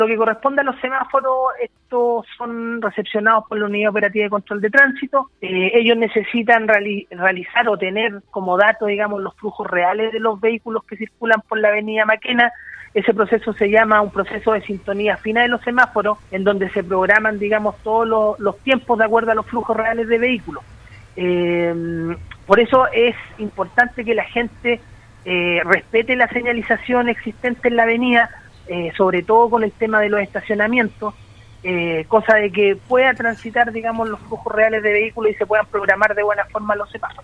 Lo que corresponde a los semáforos, estos son recepcionados por la Unidad Operativa de Control de Tránsito. Ellos necesitan realizar o tener como dato, digamos, los flujos reales de los vehículos que circulan por la avenida Maquena. Ese proceso se llama un proceso de sintonía fina de los semáforos, en donde se programan, digamos, todos los tiempos de acuerdo a los flujos reales de vehículos. Por eso es importante que la gente respete la señalización existente en la avenida, sobre todo con el tema de los estacionamientos, cosa de que pueda transitar, digamos, los flujos reales de vehículos y se puedan programar de buena forma los semáforos.